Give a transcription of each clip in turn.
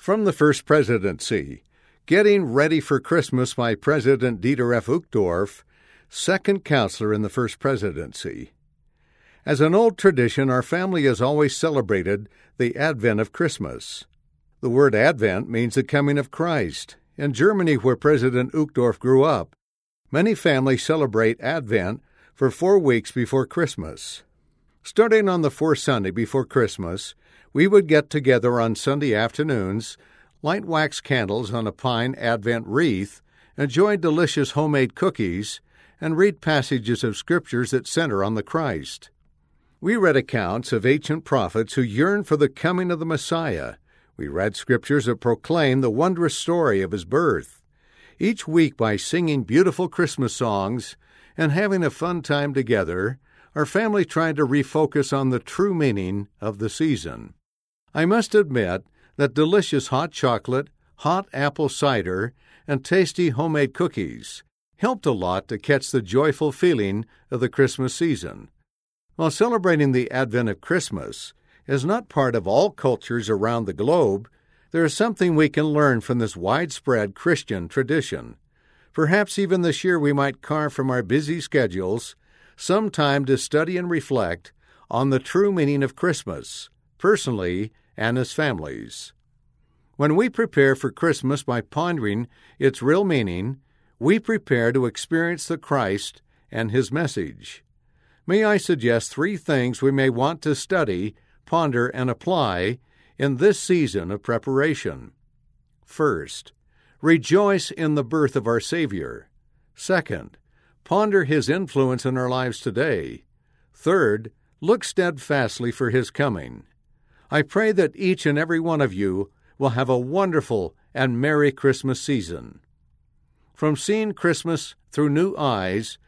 From the First Presidency, Getting Ready for Christmas by President Dieter F. Uchtdorf, second counselor in the First Presidency. As an old tradition, our family has always celebrated the Advent of Christmas. The word Advent means the coming of Christ. In Germany, where President Uchtdorf grew up, many families celebrate Advent for 4 weeks before Christmas. Starting on the fourth Sunday before Christmas, we would get together on Sunday afternoons, light wax candles on a pine Advent wreath, enjoy delicious homemade cookies, and read passages of Scriptures that center on the Christ. We read accounts of ancient prophets who yearned for the coming of the Messiah. We read Scriptures that proclaim the wondrous story of His birth. Each week, by singing beautiful Christmas songs and having a fun time together, our family tried to refocus on the true meaning of the season. I must admit that delicious hot chocolate, hot apple cider, and tasty homemade cookies helped a lot to catch the joyful feeling of the Christmas season. While celebrating the advent of Christmas is not part of all cultures around the globe, there is something we can learn from this widespread Christian tradition. Perhaps even this year we might carve from our busy schedules some time to study and reflect on the true meaning of Christmas, personally and as families. When we prepare for Christmas by pondering its real meaning, we prepare to experience the Christ and His message. May I suggest 3 things we may want to study, ponder, and apply in this season of preparation. First, rejoice in the birth of our Savior. Second, ponder His influence in our lives today. Third, look steadfastly for His coming. I pray that each and every one of you will have a wonderful and Merry Christmas season. From Seeing Christmas Through New Eyes,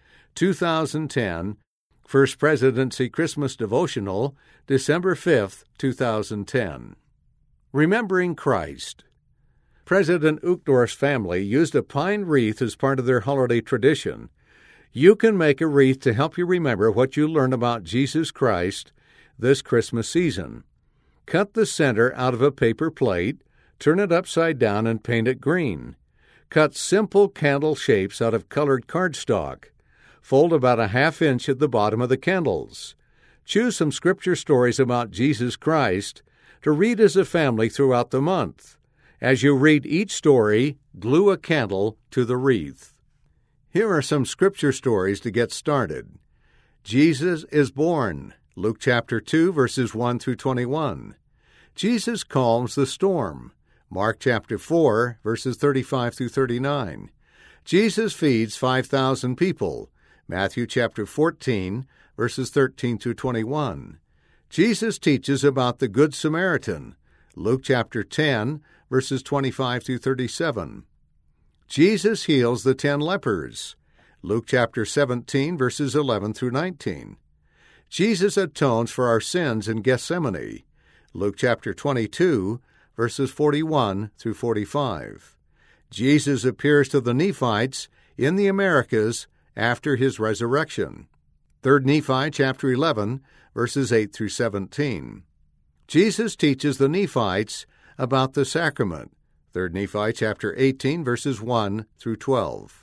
2010, First Presidency Christmas Devotional, December 5, 2010. Remembering Christ. President Uchtdorf's family used a pine wreath as part of their holiday tradition. You can make a wreath to help you remember what you learned about Jesus Christ this Christmas season. Cut the center out of a paper plate, turn it upside down, and paint it green. Cut simple candle shapes out of colored cardstock. Fold about a 1/2 inch at the bottom of the candles. Choose some Scripture stories about Jesus Christ to read as a family throughout the month. As you read each story, glue a candle to the wreath. Here are some Scripture stories to get started. Jesus is born, Luke chapter 2, verses 1 through 21. Jesus calms the storm, Mark chapter 4, verses 35 through 39. Jesus feeds 5,000 people, Matthew chapter 14, verses 13 through 21. Jesus teaches about the Good Samaritan, Luke chapter 10, verses 25 through 37. Jesus heals the 10 lepers, Luke chapter 17, verses 11 through 19. Jesus atones for our sins in Gethsemane, Luke chapter 22, verses 41 through 45. Jesus appears to the Nephites in the Americas after His resurrection, 3 Nephi chapter 11, verses 8 through 17. Jesus teaches the Nephites about the sacrament, 3 Nephi chapter 18, verses 1 through 12.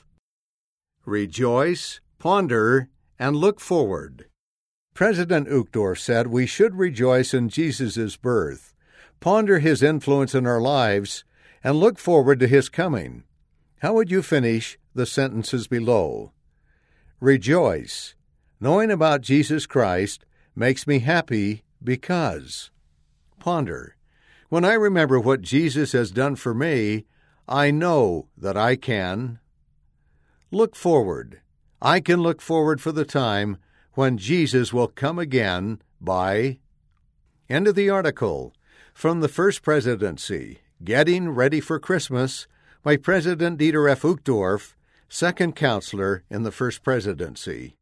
Rejoice, ponder, and look forward. President Uchtdorf said we should rejoice in Jesus' birth, ponder His influence in our lives, and look forward to His coming. How would you finish the sentences below? Rejoice. Knowing about Jesus Christ makes me happy because. Ponder. When I remember what Jesus has done for me, I know that I can. Look forward. I can look forward for the time when Jesus will come again by. End of the article. From the First Presidency, Getting Ready for Christmas by President Dieter F. Uchtdorf, second counselor in the First Presidency.